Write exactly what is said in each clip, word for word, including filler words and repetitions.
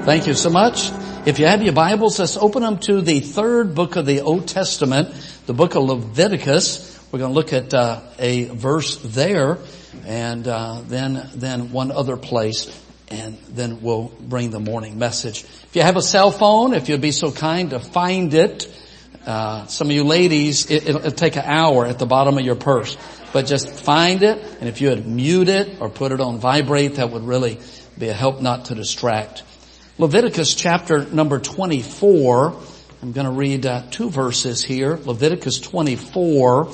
Thank you so much. If you have your Bibles, let's open them to the third book of the Old Testament, the book of Leviticus. We're going to look at uh, a verse there, and uh, then then one other place, and then we'll bring the morning message. If you have a cell phone, if you'd be so kind to find it. Uh, some of you ladies, it, it'll, it'll take an hour at the bottom of your purse. But just find it, and if you would mute it or put it on vibrate, that would really be a help not to distract. Leviticus chapter number twenty-four. I'm going to read uh, two verses here. Leviticus twenty-four,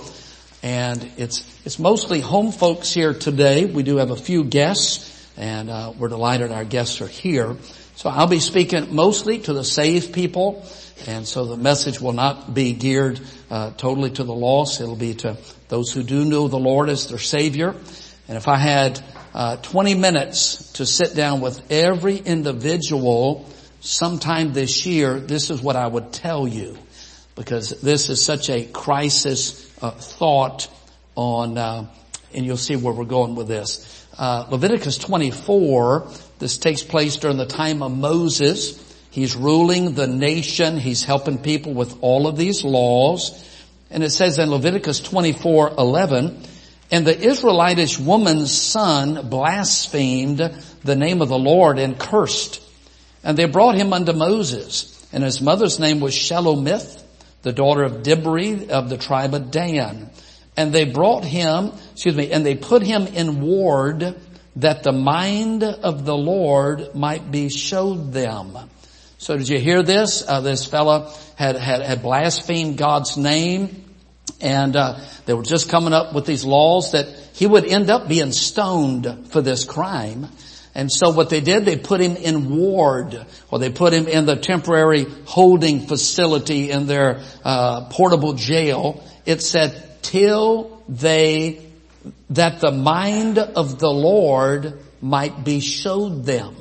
and it's it's mostly home folks here today. We do have a few guests, and uh, we're delighted our guests are here. So I'll be speaking mostly to the saved people, and so the message will not be geared uh, totally to the lost. It'll be to those who do know the Lord as their Savior. And if I had uh twenty minutes to sit down with every individual sometime this year, this is what I would tell you, because this is such a crisis uh, thought on, uh, and you'll see where we're going with this. Uh, Leviticus twenty-four, this takes place during the time of Moses. He's ruling the nation. He's helping people with all of these laws. And it says in Leviticus twenty-four eleven, and the Israelitish woman's son blasphemed the name of the Lord and cursed. And they brought him unto Moses. And his mother's name was Shelomith, the daughter of Dibri of the tribe of Dan. And they brought him, excuse me, and they put him in ward that the mind of the Lord might be showed them. So did you hear this? Uh, this fella had, had, had blasphemed God's name. And, uh, they were just coming up with these laws that he would end up being stoned for this crime. And so what they did, they put him in ward, or they put him in the temporary holding facility in their, uh, portable jail. It said, till they, that the mind of the Lord might be showed them.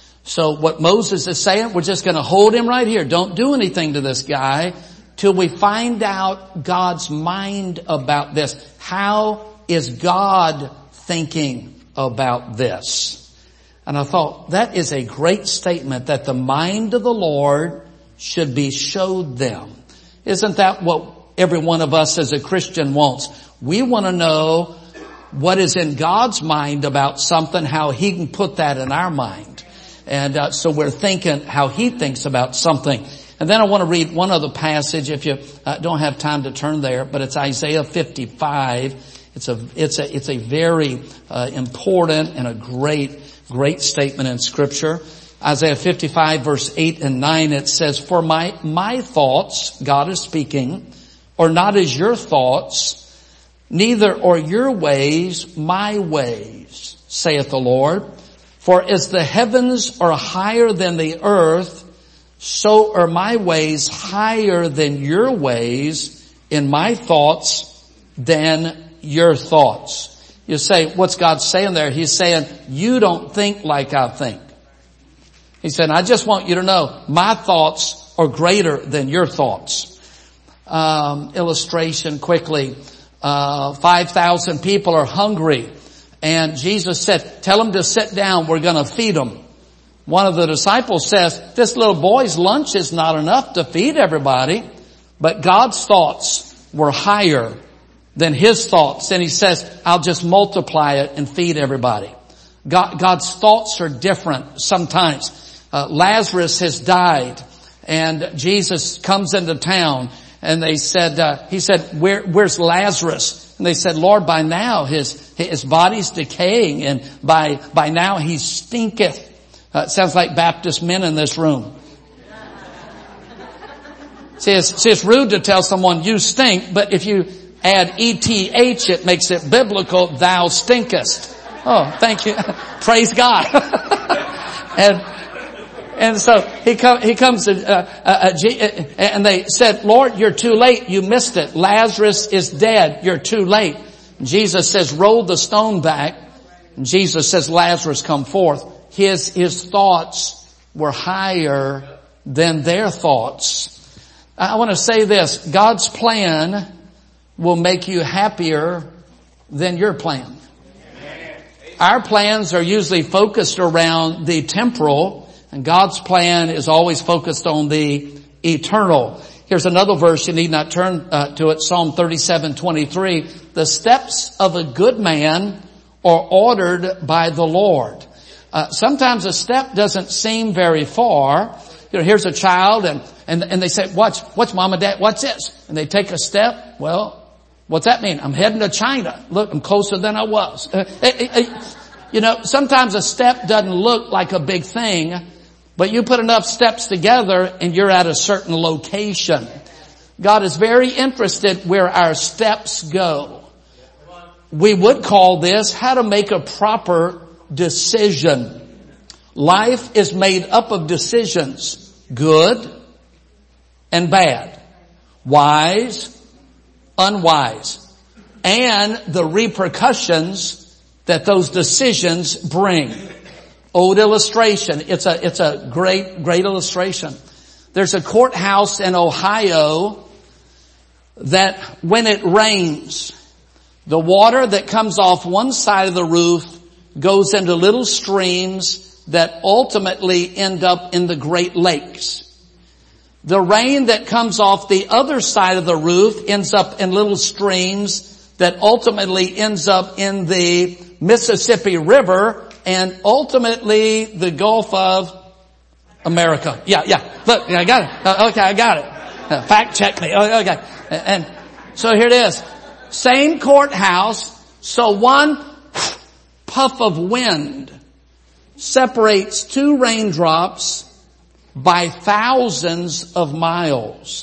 So what Moses is saying, we're just going to hold him right here. Don't do anything to this guy till we find out God's mind about this. How is God thinking about this? And I thought that is a great statement, that the mind of the Lord should be showed them. Isn't that what every one of us as a Christian wants? We want to know what is in God's mind about something, how He can put that in our mind. And uh, so we're thinking how He thinks about something. And then I want to read one other passage, if you uh, don't have time to turn there, but it's Isaiah fifty-five. It's a, it's a, it's a very uh, important and a great, great statement in Scripture. Isaiah fifty-five verse eight and nine, it says, for my, my thoughts, God is speaking, are not as your thoughts, neither are your ways my ways, saith the Lord. For as the heavens are higher than the earth, so are my ways higher than your ways, in my thoughts than your thoughts. You say, what's God saying there? He's saying, you don't think like I think. He said, I just want you to know, my thoughts are greater than your thoughts. Um, illustration quickly. Uh, five thousand people are hungry. And Jesus said, tell them to sit down. We're going to feed them. One of the disciples says, this little boy's lunch is not enough to feed everybody. But God's thoughts were higher than his thoughts. And he says, I'll just multiply it and feed everybody. God, God's thoughts are different sometimes. Uh, Lazarus has died, and Jesus comes into town, and they said, uh, he said, Where, where's Lazarus? And they said, Lord, by now his, his body's decaying, and by, by now he stinketh. Uh, it sounds like Baptist men in this room. See, it's, see, it's rude to tell someone you stink, but if you add E T H, it makes it biblical, thou stinkest. Oh, thank you. Praise God. and, and so he comes, he comes to, uh, uh, uh, and they said, Lord, you're too late. You missed it. Lazarus is dead. You're too late. Jesus says, roll the stone back. And Jesus says, Lazarus, come forth. His, his thoughts were higher than their thoughts. I want to say this. God's plan will make you happier than your plan. Our plans are usually focused around the temporal. And God's plan is always focused on the eternal. Here's another verse. You need not turn uh, to it. Psalm thirty-seven twenty-three. The steps of a good man are ordered by the Lord. Uh, sometimes a step doesn't seem very far. You know, here's a child and, and, and they say, watch, watch mom and dad, what's this? And they take a step. Well, what's that mean? I'm heading to China. Look, I'm closer than I was. Uh, it, it, you know, sometimes a step doesn't look like a big thing, but you put enough steps together and you're at a certain location. God is very interested where our steps go. We would call this how to make a proper decision. Life is made up of decisions, good and bad, wise, unwise, and the repercussions that those decisions bring. Old illustration. It's a, it's a great, great illustration. There's a courthouse in Ohio that when it rains, the water that comes off one side of the roof goes into little streams that ultimately end up in the Great Lakes. The rain that comes off the other side of the roof ends up in little streams that ultimately ends up in the Mississippi River and ultimately the Gulf of America. Yeah, yeah. Look, I got it. Uh, okay, I got it. Uh, fact check me. Oh, okay. And so here it is. Same courthouse. So one puff of wind separates two raindrops by thousands of miles.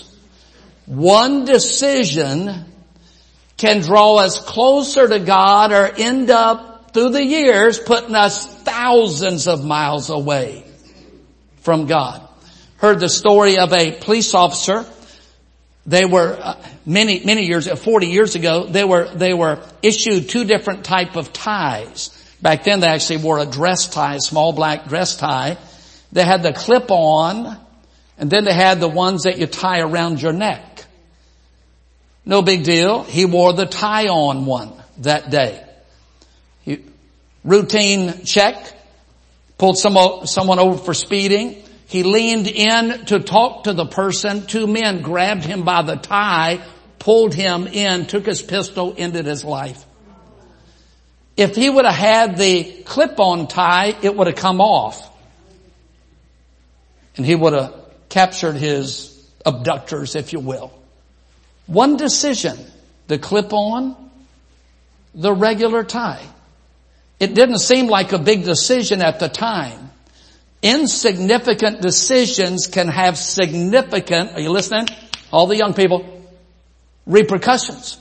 One decision can draw us closer to God or end up through the years putting us thousands of miles away from God. Heard the story of a police officer. They were uh, many many years forty years ago they were they were issued two different type of ties. Back then they actually wore a dress tie, a small black dress tie. They had the clip on and then they had the ones that you tie around your neck. No big deal. He wore the tie on one that day. He, routine check. Pulled some, someone over for speeding. He leaned in to talk to the person. Two men grabbed him by the tie, pulled him in, took his pistol, ended his life. If he would have had the clip-on tie, it would have come off. And he would have captured his abductors, if you will. One decision, the clip-on, the regular tie. It didn't seem like a big decision at the time. Insignificant decisions can have significant, are you listening? All the young people, repercussions.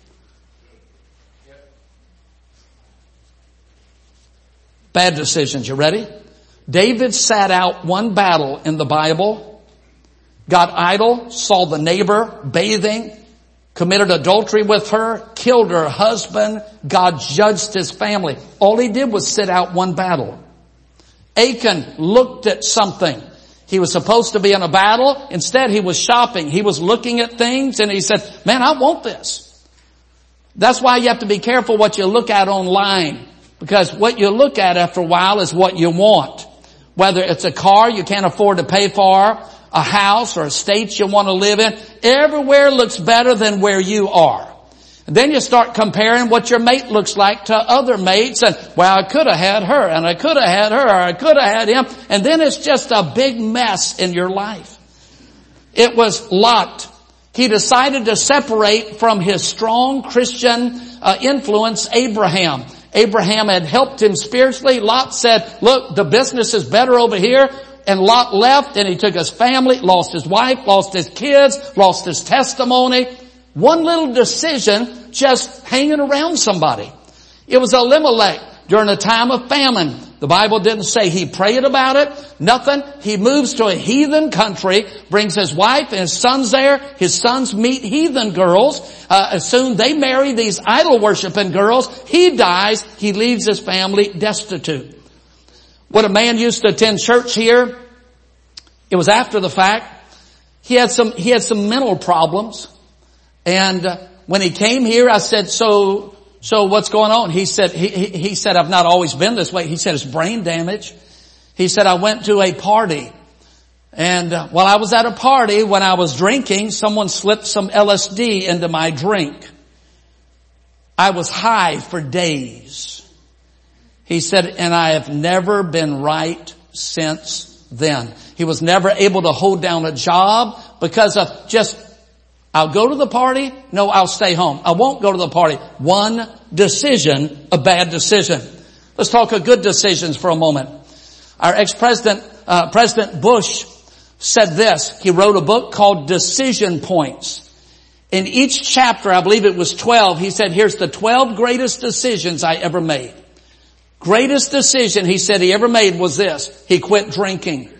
Bad decisions, you ready? David sat out one battle in the Bible, got idle, saw the neighbor bathing, committed adultery with her, killed her husband. God judged his family. All he did was sit out one battle. Achan looked at something. He was supposed to be in a battle. Instead, he was shopping. He was looking at things and he said, man, I want this. That's why you have to be careful what you look at online. Because what you look at after a while is what you want. Whether it's a car you can't afford to pay for, a house or a state you want to live in, everywhere looks better than where you are. And then you start comparing what your mate looks like to other mates and, well, I could have had her and I could have had her or I could have had him. And then it's just a big mess in your life. It was Lot. He decided to separate from his strong Christian uh, influence, Abraham. Abraham had helped him spiritually. Lot said, look, the business is better over here. And Lot left and he took his family, lost his wife, lost his kids, lost his testimony. One little decision just hanging around somebody. It was Elimelech during a time of famine. The Bible didn't say he prayed about it. Nothing. He moves to a heathen country, brings his wife and his sons there. His sons meet heathen girls. Uh, soon they marry these idol-worshiping girls. He dies. He leaves his family destitute. When a man used to attend church here, it was after the fact. He had some, he had some mental problems. And uh, when he came here, I said, so, so what's going on? He said, he, he, he said, I've not always been this way. He said, it's brain damage. He said, I went to a party. And uh, while I was at a party, when I was drinking, someone slipped some L S D into my drink. I was high for days. He said, and I have never been right since then. He was never able to hold down a job because of just, I'll go to the party. No, I'll stay home. I won't go to the party. One decision, a bad decision. Let's talk of good decisions for a moment. Our ex-president, uh, President Bush said this. He wrote a book called Decision Points. In each chapter, I believe it was twelve, he said, here's the twelve greatest decisions I ever made. Greatest decision he said he ever made was this. He quit drinking.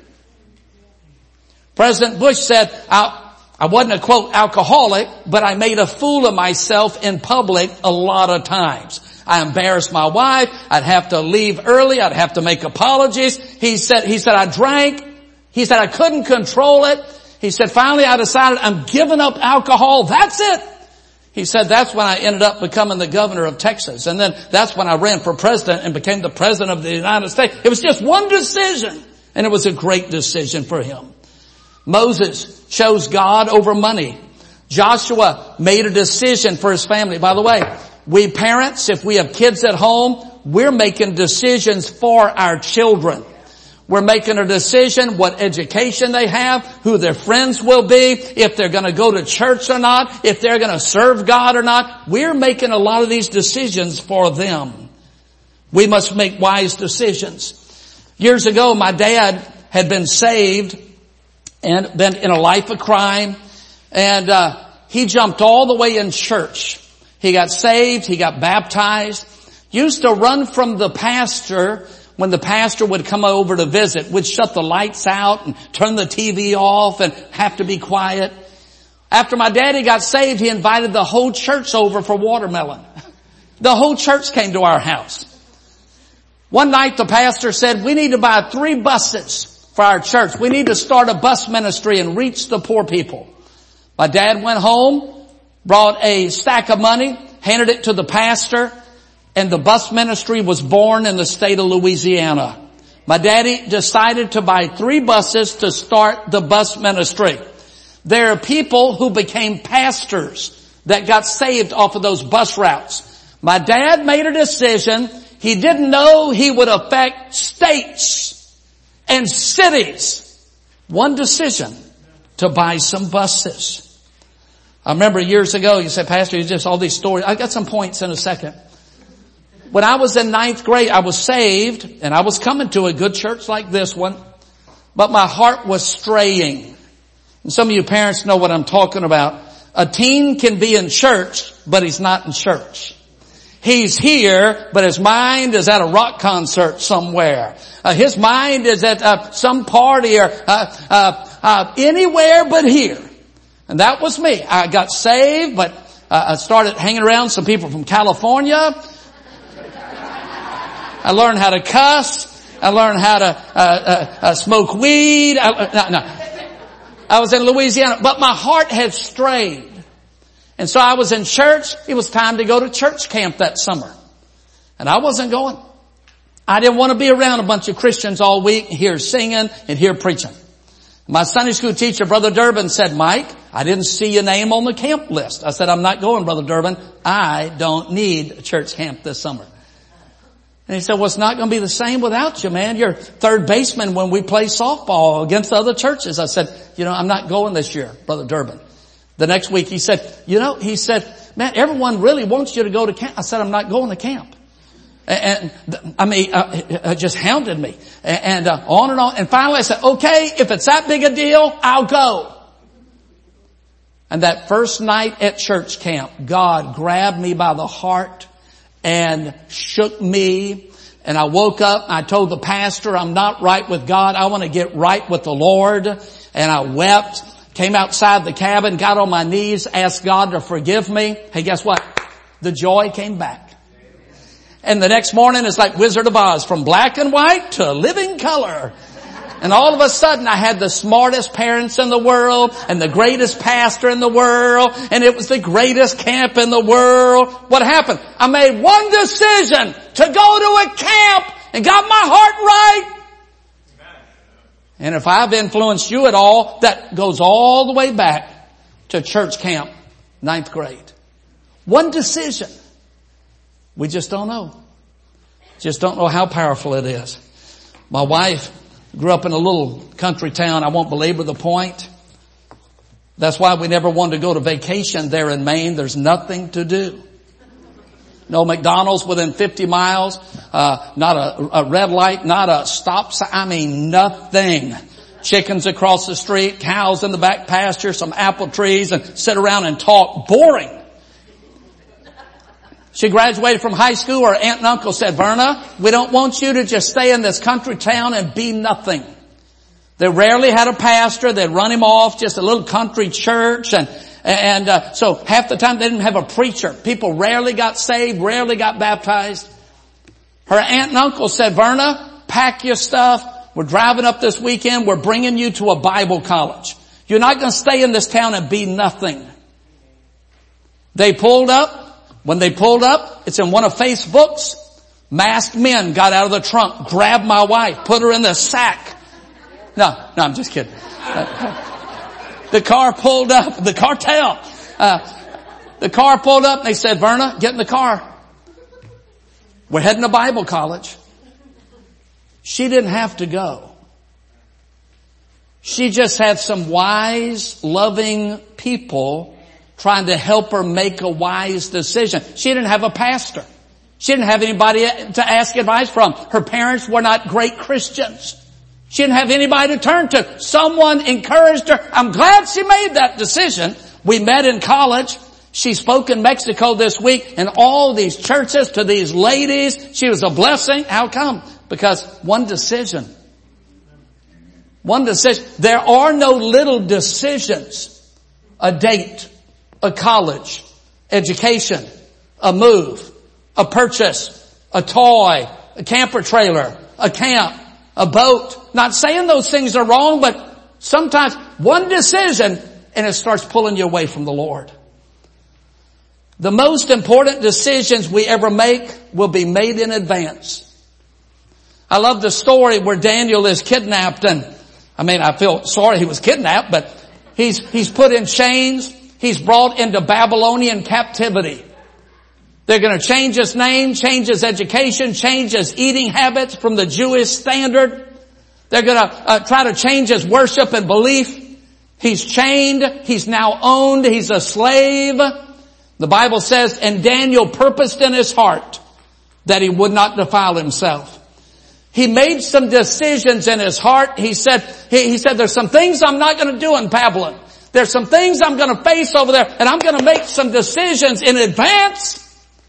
President Bush said, I, I wasn't a quote alcoholic, but I made a fool of myself in public a lot of times. I embarrassed my wife. I'd have to leave early. I'd have to make apologies. He said, he said, I drank. He said, I couldn't control it. He said, finally I decided I'm giving up alcohol. That's it. He said, that's when I ended up becoming the governor of Texas. And then that's when I ran for president and became the president of the United States. It was just one decision. And it was a great decision for him. Moses chose God over money. Joshua made a decision for his family. By the way, we parents, if we have kids at home, we're making decisions for our children. We're making a decision what education they have, who their friends will be, if they're going to go to church or not, if they're going to serve God or not. We're making a lot of these decisions for them. We must make wise decisions. Years ago, my dad had been saved and been in a life of crime, and uh he jumped all the way in church. He got saved, he got baptized, used to run from the pastor when the pastor would come over to visit, would shut the lights out and turn the T V off and have to be quiet. After my daddy got saved, he invited the whole church over for watermelon. The whole church came to our house. One night the pastor said, we need to buy three buses for our church. We need to start a bus ministry and reach the poor people. My dad went home, brought a stack of money, handed it to the pastor, and the bus ministry was born in the state of Louisiana. My daddy decided to buy three buses to start the bus ministry. There are people who became pastors that got saved off of those bus routes. My dad made a decision. He didn't know he would affect states and cities. One decision to buy some buses. I remember years ago, you said, Pastor, you just all these stories. I got some points in a second. When I was in ninth grade, I was saved and I was coming to a good church like this one, but my heart was straying. And some of you parents know what I'm talking about. A teen can be in church, but he's not in church. He's here, but his mind is at a rock concert somewhere. Uh, his mind is at uh, some party or uh, uh, uh, anywhere but here. And that was me. I got saved, but uh, I started hanging around some people from California. I learned how to cuss. I learned how to uh, uh, uh, smoke weed. I, uh, no, no. I was in Louisiana, but my heart had strayed. And so I was in church. It was time to go to church camp that summer. And I wasn't going. I didn't want to be around a bunch of Christians all week, here singing and here preaching. My Sunday school teacher, Brother Durbin, said, Mike, I didn't see your name on the camp list. I said, I'm not going, Brother Durbin. I don't need a church camp this summer. And he said, well, it's not going to be the same without you, man. You're third baseman when we play softball against other churches. I said, you know, I'm not going this year, Brother Durbin. The next week he said, you know, he said, man, everyone really wants you to go to camp. I said, I'm not going to camp. And, and I mean, uh, it just hounded me. And, and uh, on and on. And finally I said, okay, if it's that big a deal, I'll go. And that first night at church camp, God grabbed me by the heart and shook me. And I woke up, I told the pastor, I'm not right with God. I want to get right with the Lord. And I wept. Came outside the cabin, got on my knees, asked God to forgive me. Hey, guess what? The joy came back. And the next morning it's like Wizard of Oz, from black and white to living color. And all of a sudden I had the smartest parents in the world and the greatest pastor in the world, and it was the greatest camp in the world. What happened? I made one decision to go to a camp and got my heart right. And if I've influenced you at all, that goes all the way back to church camp, ninth grade. One decision. We just don't know. Just don't know how powerful it is. My wife grew up in a little country town. I won't belabor the point. That's why we never wanted to go to vacation there in Maine. There's nothing to do. No McDonald's within fifty miles, uh, not a, a red light, not a stop sign. I mean, nothing. Chickens across the street, cows in the back pasture, some apple trees, and sit around and talk. Boring. She graduated from high school. Her aunt and uncle said, Verna, we don't want you to just stay in this country town and be nothing. They rarely had a pastor. They'd run him off, just a little country church. And And uh, so half the time they didn't have a preacher. People rarely got saved, rarely got baptized. Her aunt and uncle said, Verna, pack your stuff. We're driving up this weekend. We're bringing you to a Bible college. You're not going to stay in this town and be nothing. They pulled up. When they pulled up, it's in one of Facebook's. Masked men got out of the trunk, grabbed my wife, put her in the sack. No, no, I'm just kidding. The car pulled up, the cartel, uh, the car pulled up and they said, Verna, get in the car. We're heading to Bible college. She didn't have to go. She just had some wise, loving people trying to help her make a wise decision. She didn't have a pastor. She didn't have anybody to ask advice from. Her parents were not great Christians. She didn't have anybody to turn to. Someone encouraged her. I'm glad she made that decision. We met in college. She spoke in Mexico this week in all these churches to these ladies. She was a blessing. How come? Because one decision. One decision. There are no little decisions. A date, a college, education, a move, a purchase, a toy, a camper trailer, a camp, a boat. Not saying those things are wrong, but sometimes one decision and it starts pulling you away from the Lord. The most important decisions we ever make will be made in advance. I love the story where Daniel is kidnapped, and I mean, I feel sorry he was kidnapped, but he's, he's put in chains. He's brought into Babylonian captivity. They're going to change his name, change his education, change his eating habits from the Jewish standard. They're going to uh, try to change his worship and belief. He's chained. He's now owned. He's a slave. The Bible says, and Daniel purposed in his heart that he would not defile himself. He made some decisions in his heart. He said, he, he said, there's some things I'm not going to do in Babylon. There's some things I'm going to face over there, and I'm going to make some decisions in advance.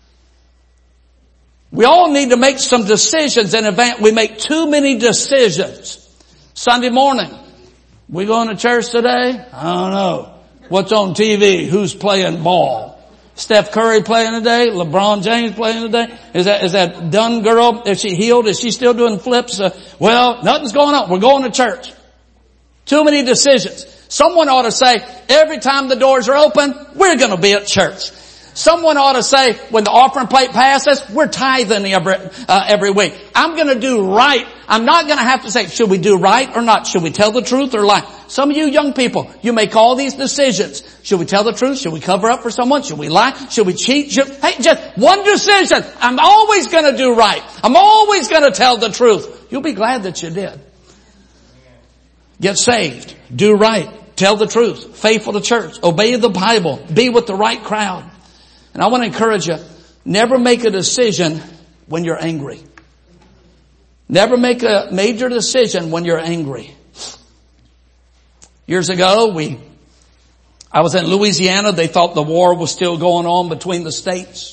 We all need to make some decisions in advance. We make too many decisions. Sunday morning, we going to church today? I don't know. What's on T V? Who's playing ball? Steph Curry playing today? LeBron James playing today? Is that, is that Dunn girl? Is she healed? Is she still doing flips? Uh, well, nothing's going on. We're going to church. Too many decisions. Someone ought to say, every time the doors are open, we're going to be at church. Someone ought to say, when the offering plate passes, we're tithing every, uh, every week. I'm going to do right. I'm not going to have to say, should we do right or not? Should we tell the truth or lie? Some of you young people, you make all these decisions. Should we tell the truth? Should we cover up for someone? Should we lie? Should we cheat? Should, hey, just one decision. I'm always going to do right. I'm always going to tell the truth. You'll be glad that you did. Get saved. Do right. Tell the truth. Faithful to church. Obey the Bible. Be with the right crowd. And I want to encourage you, never make a decision when you're angry. Never make a major decision when you're angry. Years ago, we, I was in Louisiana. They thought the war was still going on between the states.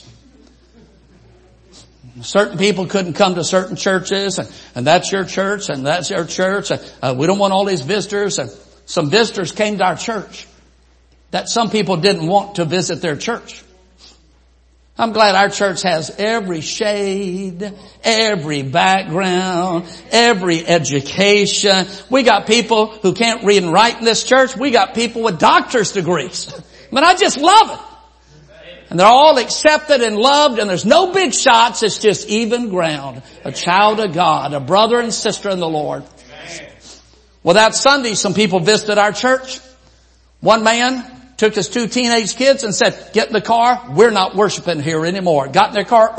Certain people couldn't come to certain churches, and, and that's your church, and that's your church. And, uh, we don't want all these visitors. And some visitors came to our church that some people didn't want to visit their church. I'm glad our church has every shade, every background, every education. We got people who can't read and write in this church. We got people with doctor's degrees. I mean, I just love it. And they're all accepted and loved, and there's no big shots. It's just even ground. A child of God, a brother and sister in the Lord. Well, that Sunday, some people visited our church. One man took his two teenage kids and said, get in the car. We're not worshiping here anymore. Got in their car,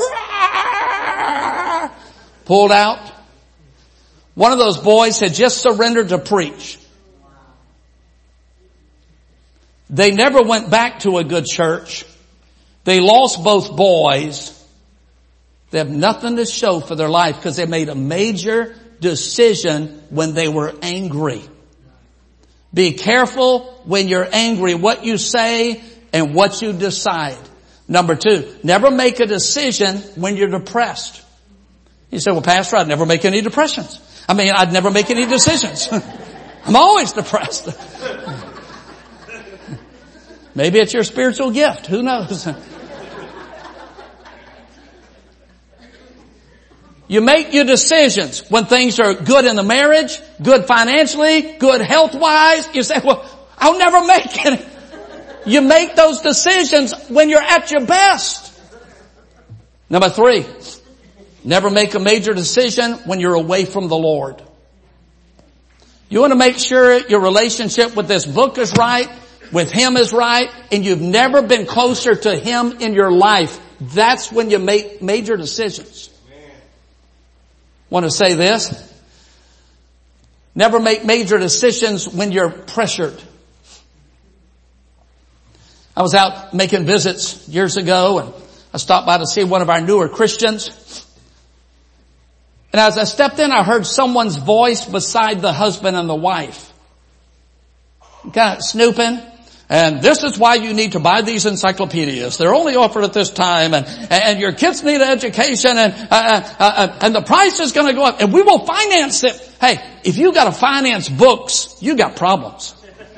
pulled out. One of those boys had just surrendered to preach. They never went back to a good church. They lost both boys. They have nothing to show for their life because they made a major decision when they were angry. Be careful when you're angry what you say and what you decide. Number two, never make a decision when you're depressed. You say, well, Pastor, I'd never make any depressions. I mean, I'd never make any decisions. I'm always depressed. Maybe it's your spiritual gift. Who knows? You make your decisions when things are good in the marriage, good financially, good health-wise. You say, well, I'll never make it. You make those decisions when you're at your best. Number three, never make a major decision when you're away from the Lord. You want to make sure your relationship with this book is right, with Him is right, and you've never been closer to Him in your life. That's when you make major decisions. Want to say this? Never make major decisions when you're pressured. I was out making visits years ago and I stopped by to see one of our newer Christians. And as I stepped in, I heard someone's voice beside the husband and the wife. Kind of snooping. And this is why you need to buy these encyclopedias. They're only offered at this time, and and your kids need an education, and uh, uh, uh, and the price is going to go up, and we will finance it. Hey, if you got to finance books, you got problems.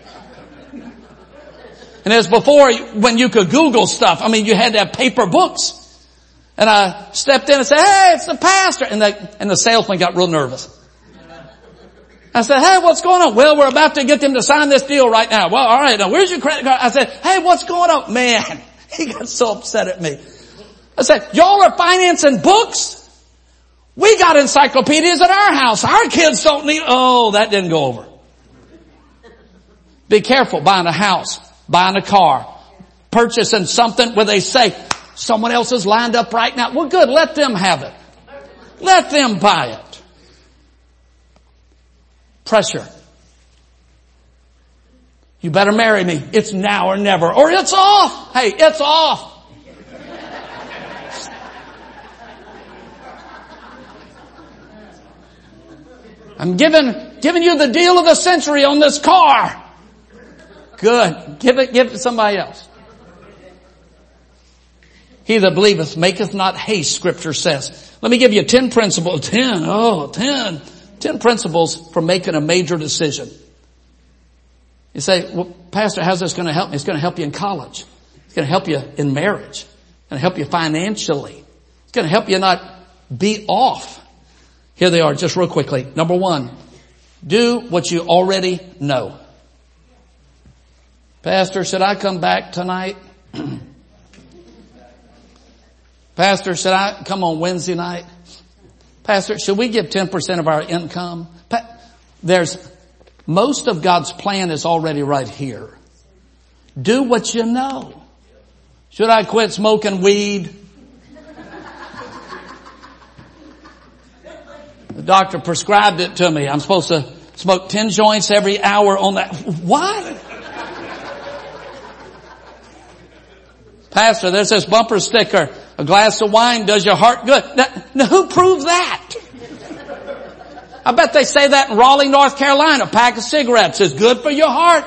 And as before, when you could Google stuff, I mean, you had to have paper books. And I stepped in and said, "Hey, it's the pastor," and the and the salesman got real nervous. I said, "Hey, what's going on?" "Well, we're about to get them to sign this deal right now." "Well, all right, now where's your credit card?" I said, "Hey, what's going on?" Man, he got so upset at me. I said, "Y'all are financing books? We got encyclopedias at our house. Our kids don't need..." Oh, that didn't go over. Be careful buying a house, buying a car, purchasing something where they say, someone else is lined up right now. Well, good, let them have it. Let them buy it. Pressure. You better marry me. It's now or never. Or it's off. Hey, it's off. I'm giving, giving you the deal of the century on this car. Good. Give it, give it to somebody else. He that believeth maketh not haste, Scripture says. Let me give you ten principles. Ten. Oh, ten. Ten principles for making a major decision. You say, well, Pastor, how's this going to help me? It's going to help you in college. It's going to help you in marriage. It's going to help you financially. It's going to help you not be off. Here they are, just real quickly. Number one, do what you already know. Pastor, should I come back tonight? Pastor, should I come on Wednesday night? Pastor, should we give ten percent of our income? There's, most of God's plan is already right here. Do what you know. Should I quit smoking weed? The doctor prescribed it to me. I'm supposed to smoke ten joints every hour on that. What? Pastor, there's this bumper sticker. A glass of wine does your heart good. Now, now who proved that? I bet they say that in Raleigh, North Carolina. A pack of cigarettes is good for your heart.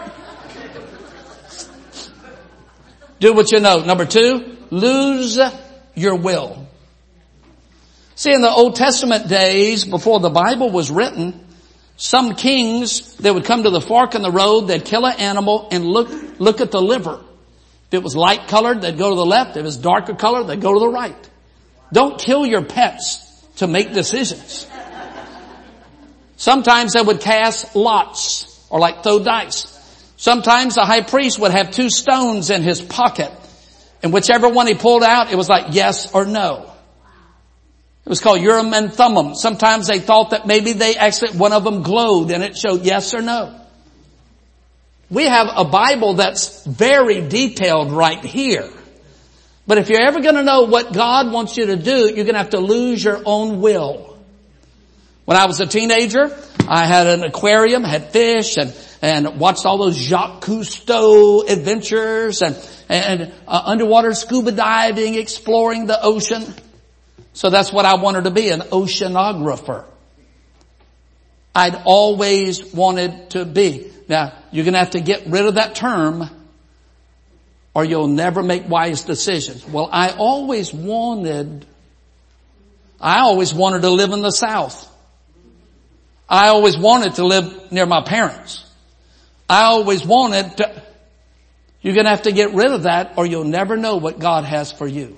Do what you know. Number two, lose your will. See, in the Old Testament days, before the Bible was written, some kings, they would come to the fork in the road, they'd kill an animal and look, look at the liver. If it was light colored, they'd go to the left. If it was darker colored, they'd go to the right. Don't kill your pets to make decisions. Sometimes they would cast lots or like throw dice. Sometimes the high priest would have two stones in his pocket, and whichever one he pulled out, it was like yes or no. It was called Urim and Thummim. Sometimes they thought that maybe they actually, one of them glowed and it showed yes or no. We have a Bible that's very detailed right here. But if you're ever going to know what God wants you to do, you're going to have to lose your own will. When I was a teenager, I had an aquarium, had fish, and, and watched all those Jacques Cousteau adventures and, and uh, underwater scuba diving, exploring the ocean. So that's what I wanted to be, an oceanographer. I'd always wanted to be. Now, you're going to have to get rid of that term or you'll never make wise decisions. Well, I always wanted, I always wanted to live in the South. I always wanted to live near my parents. I always wanted to, you're going to have to get rid of that or you'll never know what God has for you.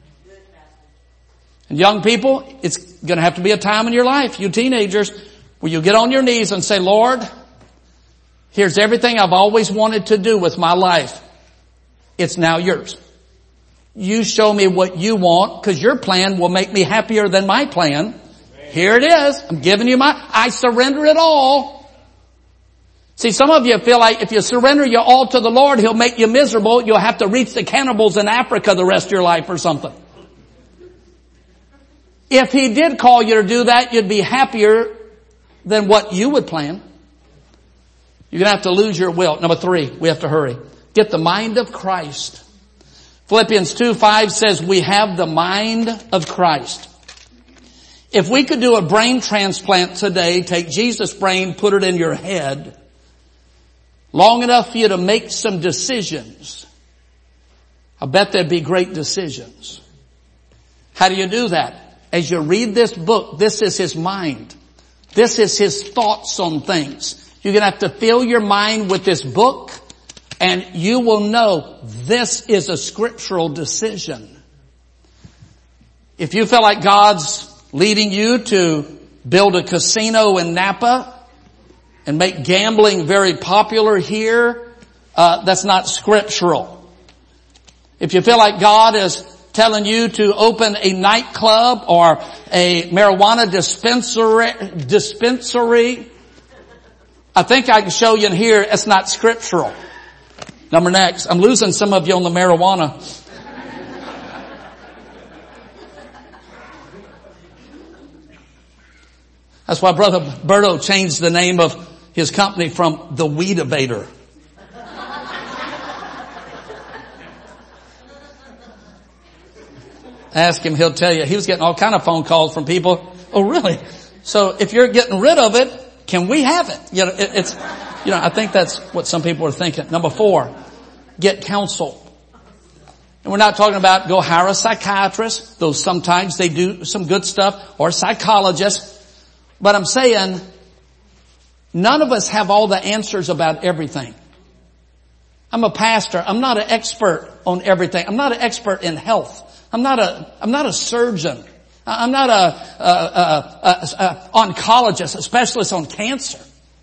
And young people, it's going to have to be a time in your life, you teenagers, where you get on your knees and say, Lord, here's everything I've always wanted to do with my life. It's now yours. You show me what you want because your plan will make me happier than my plan. Here it is. I'm giving you my, I surrender it all. See, some of you feel like if you surrender your all to the Lord, He'll make you miserable. You'll have to reach the cannibals in Africa the rest of your life or something. If He did call you to do that, you'd be happier than what you would plan. You're going to have to lose your will. Number three, we have to hurry. Get the mind of Christ. Philippians two five says we have the mind of Christ. If we could do a brain transplant today, take Jesus' brain, put it in your head, long enough for you to make some decisions, I bet there'd be great decisions. How do you do that? As you read this book, this is His mind. This is His thoughts on things. You're going to have to fill your mind with this book and you will know this is a scriptural decision. If you feel like God's leading you to build a casino in Napa and make gambling very popular here, uh, that's not scriptural. If you feel like God is telling you to open a nightclub or a marijuana dispensary, dispensary, I think I can show you in here it's not scriptural. Number next, I'm losing some of you on the marijuana. That's why Brother Berto changed the name of his company from the Weedabator. Ask him, he'll tell you. He was getting all kind of phone calls from people. Oh, really? So if you're getting rid of it, can we have it? You know, it, it's, you know, I think that's what some people are thinking. Number four, get counsel. And we're not talking about go hire a psychiatrist, though sometimes they do some good stuff, or a psychologist. But I'm saying none of us have all the answers about everything. I'm a pastor. I'm not an expert on everything. I'm not an expert in health. I'm not a, I'm not a surgeon. I'm not a, a, a, a, a oncologist, a specialist on cancer.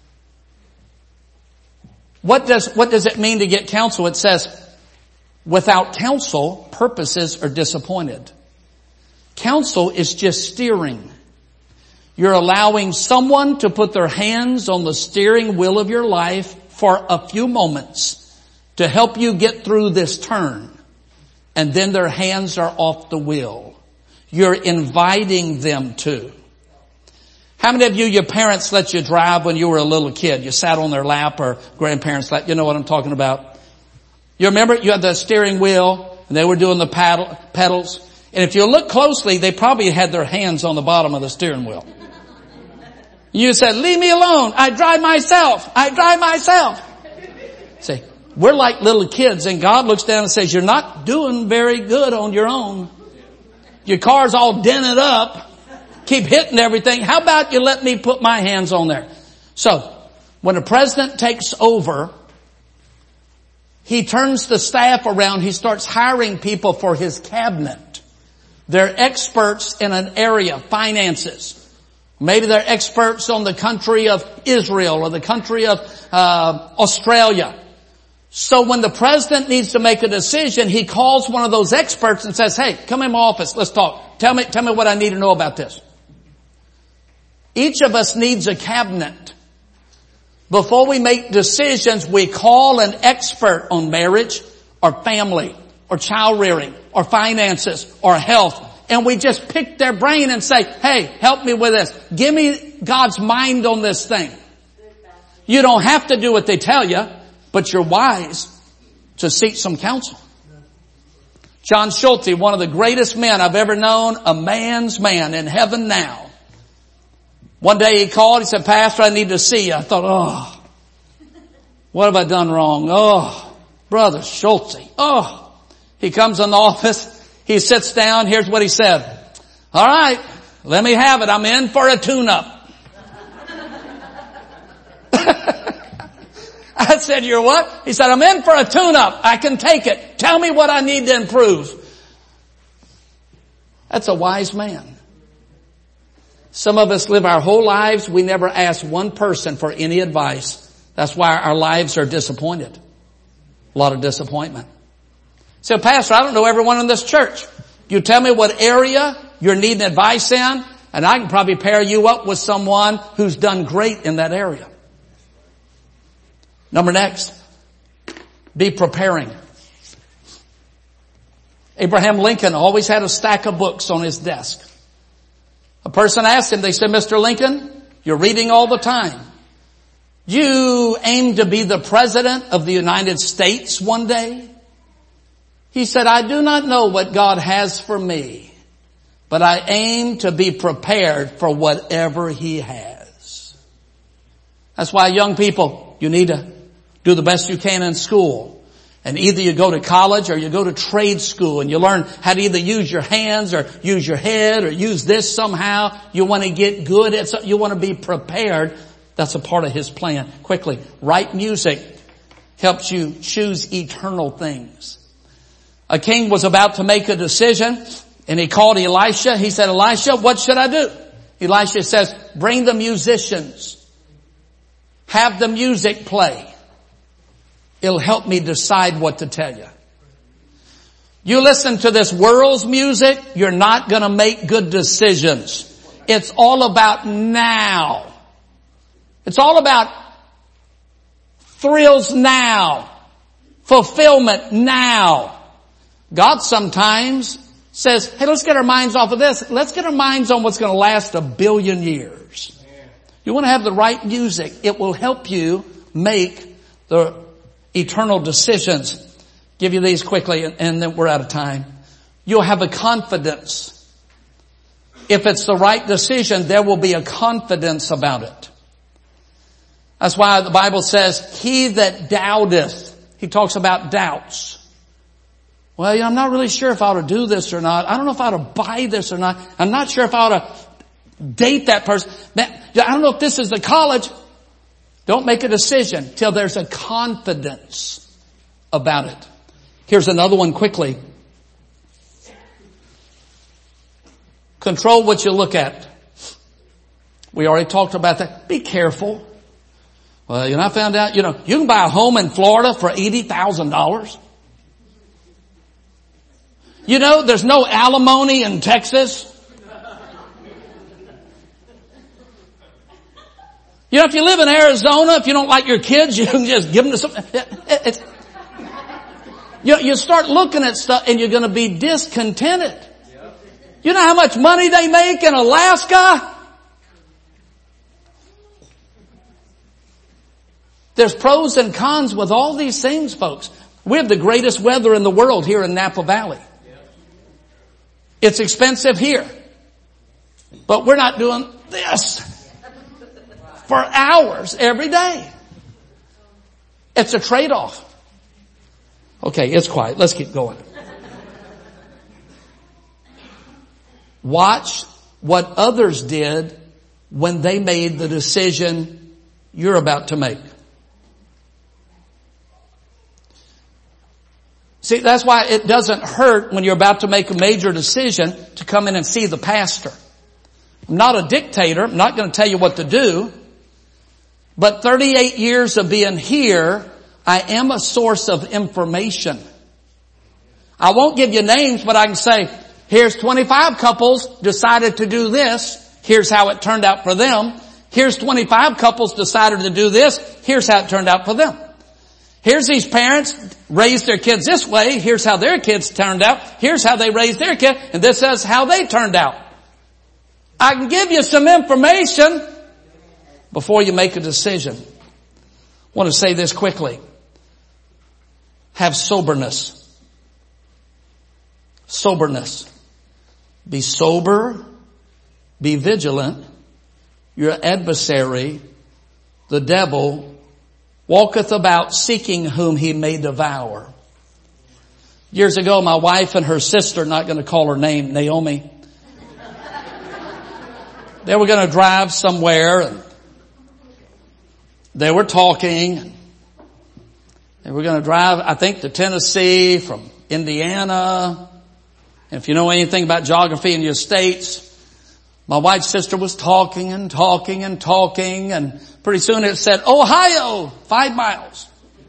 What does, what does it mean to get counsel? It says, without counsel, purposes are disappointed. Counsel is just steering. You're allowing someone to put their hands on the steering wheel of your life for a few moments to help you get through this turn. And then their hands are off the wheel. You're inviting them to. How many of you, your parents let you drive when you were a little kid? You sat on their lap, or grandparents lap. You know what I'm talking about. You remember you had the steering wheel and they were doing the paddle, pedals. And if you look closely, they probably had their hands on the bottom of the steering wheel. You said, leave me alone. I drive myself. I drive myself. See, we're like little kids and God looks down and says, you're not doing very good on your own. Your car's all dented up. Keep hitting everything. How about you let me put my hands on there? So, when the president takes over, he turns the staff around. He starts hiring people for his cabinet. They're experts in an area, finances. Maybe they're experts on the country of Israel or the country of uh Australia. So when the president needs to make a decision, he calls one of those experts and says, hey, come in my office. Let's talk. Tell me, tell me what I need to know about this. Each of us needs a cabinet. Before we make decisions, we call an expert on marriage or family or child rearing or finances or health. And we just pick their brain and say, hey, help me with this. Give me God's mind on this thing. You don't have to do what they tell you, but you're wise to seek some counsel. John Schulte, one of the greatest men I've ever known, a man's man in heaven now. One day he called, he said, Pastor, I need to see you. I thought, oh, what have I done wrong? Oh, Brother Schulte. Oh, he comes in the office. He sits down. Here's what he said. All right, let me have it. I'm in for a tune-up. I said, you're what? He said, I'm in for a tune-up. I can take it. Tell me what I need to improve. That's a wise man. Some of us live our whole lives. We never ask one person for any advice. That's why our lives are disappointed. A lot of disappointment. So, Pastor, I don't know everyone in this church. You tell me what area you're needing advice in, and I can probably pair you up with someone who's done great in that area. Number next, be preparing. Abraham Lincoln always had a stack of books on his desk. A person asked him, they said, Mister Lincoln, you're reading all the time. You aim to be the president of the United States one day? He said, I do not know what God has for me, but I aim to be prepared for whatever He has. That's why young people, you need to do the best you can in school. And either you go to college or you go to trade school and you learn how to either use your hands or use your head or use this somehow. You want to get good at something. You want to be prepared. That's a part of His plan. Quickly, write music helps you choose eternal things. A king was about to make a decision and he called Elisha. He said, Elisha, what should I do? Elisha says, bring the musicians. Have the music play. It'll help me decide what to tell you. You listen to this world's music, you're not going to make good decisions. It's all about now. It's all about thrills now. Fulfillment now. God sometimes says, hey, let's get our minds off of this. Let's get our minds on what's going to last a billion years. You want to have the right music. It will help you make the eternal decisions. Give you these quickly and then we're out of time. You'll have a confidence. If it's the right decision, there will be a confidence about it. That's why the Bible says, he that doubteth, he talks about doubts. Well, you know, I'm not really sure if I ought to do this or not. I don't know if I ought to buy this or not. I'm not sure if I ought to date that person. I don't know if this is the college. Don't make a decision till there's a confidence about it. Here's another one quickly. Control what you look at. We already talked about that. Be careful. Well, you know, I found out, you know, you can buy a home in Florida for eighty thousand dollars. You know, there's no alimony in Texas. You know, if you live in Arizona, if you don't like your kids, you can just give them to something. It's, you, you start looking at stuff and you're going to be discontented. You know how much money they make in Alaska? There's pros and cons with all these things, folks. We have the greatest weather in the world here in Napa Valley. It's expensive here. But we're not doing this for hours every day. It's a trade-off. Okay, it's quiet. Let's keep going. Watch what others did when they made the decision you're about to make. See, that's why it doesn't hurt when you're about to make a major decision to come in and see the pastor. I'm not a dictator. I'm not going to tell you what to do. But thirty-eight years of being here, I am a source of information. I won't give you names, but I can say, here's twenty-five couples decided to do this. Here's how it turned out for them. Here's twenty-five couples decided to do this. Here's how it turned out for them. Here's these parents raised their kids this way. Here's how their kids turned out. Here's how they raised their kid. And this is how they turned out. I can give you some information before you make a decision. I want to say this quickly. Have soberness. Soberness. Be sober. Be vigilant. Your adversary, the devil, walketh about seeking whom he may devour. Years ago, my wife and her sister, not going to call her name, Naomi, they were going to drive somewhere and they were talking. They were going to drive, I think, to Tennessee from Indiana. And if you know anything about geography in your states, my wife's sister was talking and talking and talking, and pretty soon it said, Ohio, five miles.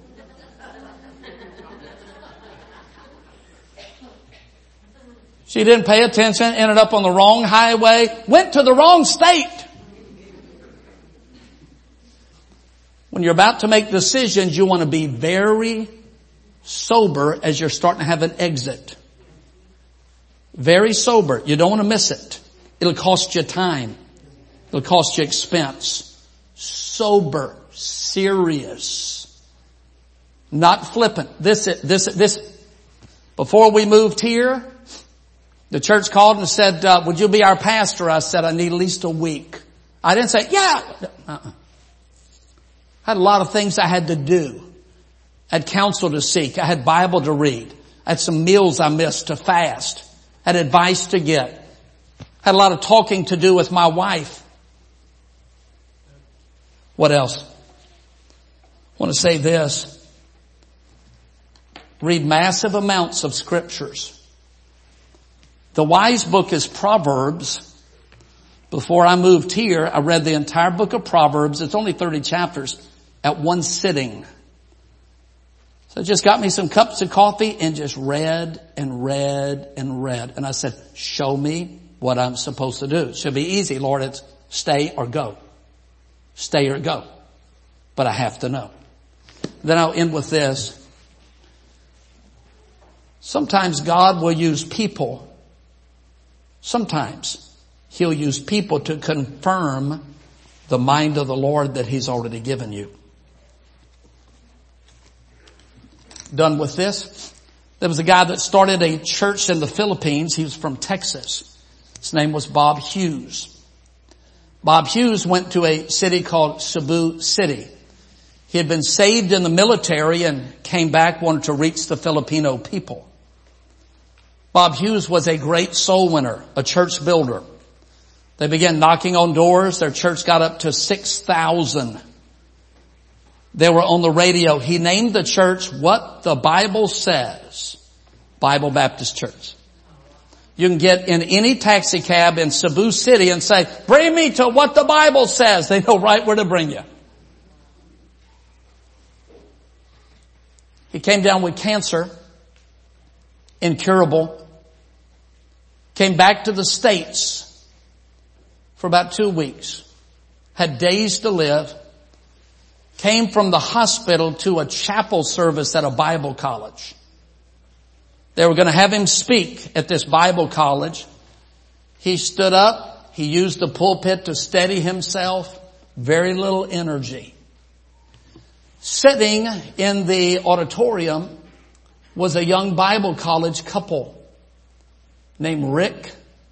She didn't pay attention, ended up on the wrong highway, went to the wrong state. When you're about to make decisions, you want to be very sober as you're starting to have an exit. Very sober. You don't want to miss it. It'll cost you time. It'll cost you expense. Sober. Serious. Not flippant. This, this, this, before we moved here, the church called and said, uh, would you be our pastor? I said, I need at least a week. I didn't say, yeah. Uh-uh. I had a lot of things I had to do. I had counsel to seek. I had Bible to read. I had some meals I missed to fast. I had advice to get. I had a lot of talking to do with my wife. What else? I want to say this. Read massive amounts of scriptures. The wise book is Proverbs. Before I moved here, I read the entire book of Proverbs. It's only thirty chapters at one sitting. So I just got me some cups of coffee and just read and read and read. And I said, show me what I'm supposed to do. It should be easy, Lord. It's stay or go. Stay or go. But I have to know. Then I'll end with this. Sometimes God will use people. Sometimes He'll use people to confirm the mind of the Lord that He's already given you. Done with this. There was a guy that started a church in the Philippines. He was from Texas. His name was Bob Hughes. Bob Hughes went to a city called Cebu City. He had been saved in the military and came back, wanted to reach the Filipino people. Bob Hughes was a great soul winner, a church builder. They began knocking on doors. Their church got up to six thousand. They were on the radio. He named the church What the Bible Says, Bible Baptist Church. You can get in any taxi cab in Cebu City and say, bring me to what the Bible says. They know right where to bring you. He came down with cancer, incurable, came back to the States for about two weeks, had days to live, came from the hospital to a chapel service at a Bible college. They were going to have him speak at this Bible college. He stood up. He used the pulpit to steady himself. Very little energy. Sitting in the auditorium was a young Bible college couple named Rick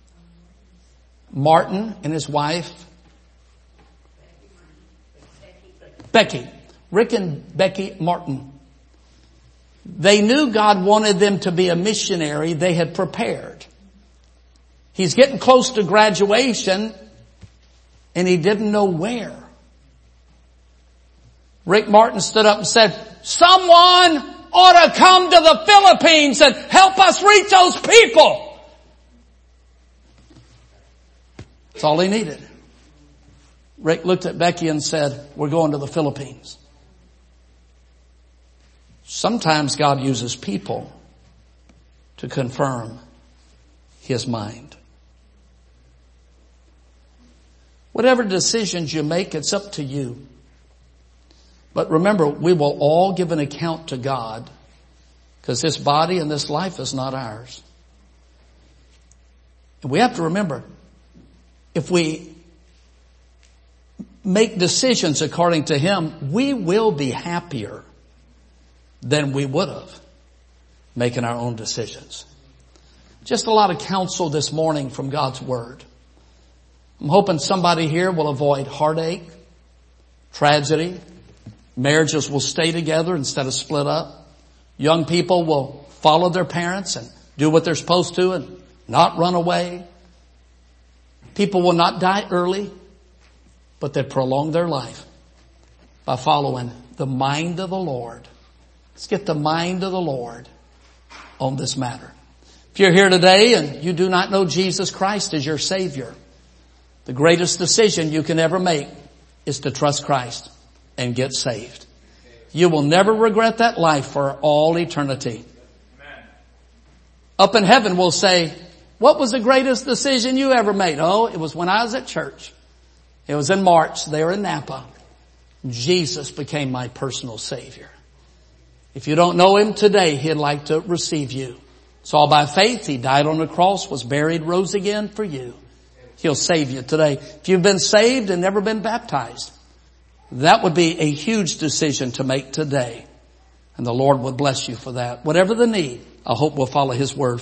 Martin and his wife, Becky. Rick and Becky Martin. They knew God wanted them to be a missionary. They had prepared. He's getting close to graduation and he didn't know where. Rick Martin stood up and said, someone ought to come to the Philippines and help us reach those people. That's all he needed. Rick looked at Becky and said, we're going to the Philippines. Sometimes God uses people to confirm His mind. Whatever decisions you make, it's up to you. But remember, we will all give an account to God, because this body and this life is not ours. And we have to remember, if we make decisions according to Him, we will be happier than we would have making our own decisions. Just a lot of counsel this morning from God's Word. I'm hoping somebody here will avoid heartache, tragedy. Marriages will stay together instead of split up. Young people will follow their parents and do what they're supposed to and not run away. People will not die early, but they prolong their life by following the mind of the Lord. Let's get the mind of the Lord on this matter. If you're here today and you do not know Jesus Christ as your Savior, the greatest decision you can ever make is to trust Christ and get saved. You will never regret that life for all eternity. Up in heaven we'll say, what was the greatest decision you ever made? Oh, it was when I was at church. It was in March there in Napa. Jesus became my personal Savior. If you don't know Him today, He'd like to receive you. It's all by faith. He died on the cross, was buried, rose again for you. He'll save you today. If you've been saved and never been baptized, that would be a huge decision to make today. And the Lord would bless you for that. Whatever the need, I hope we'll follow His word.